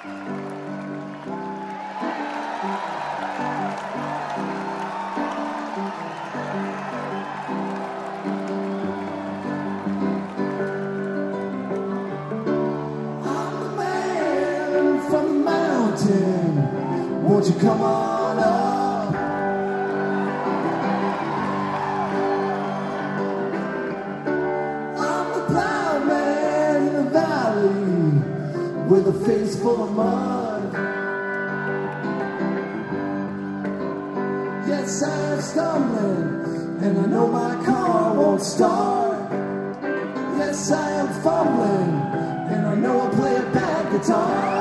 Won't you come on up? I'm the plowman in the valley with a face full of mud. Yes, I am stumbling, and I know my car won't start. Yes, I am fumbling, and I know I play a bad guitar.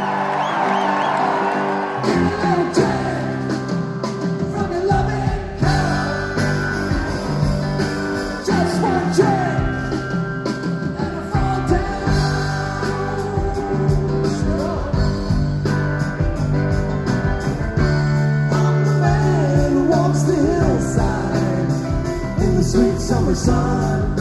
Sweet summer sun.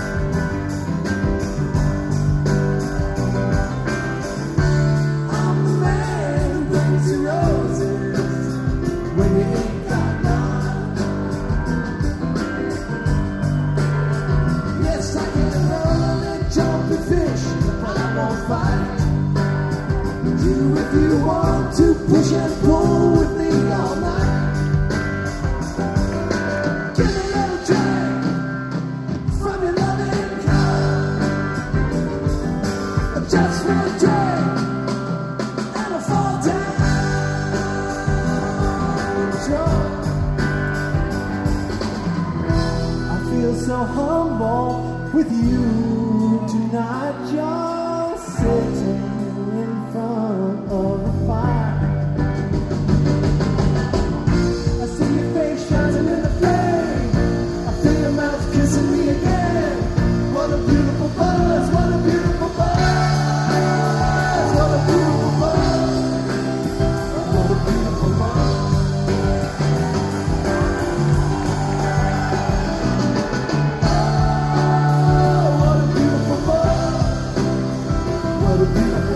I'm the man who brings you roses when you ain't got none. Yes, I can run and jump and fish, but I won't fight. Do if you want to push and pull with me all night. Just one drag, and I fall down. I feel so humble with you tonight, just sitting in front of the fire. I see your face shining in the flame. I feel your mouth kissing me again. What a beautiful buzz, what a beautiful buzz. What a beautiful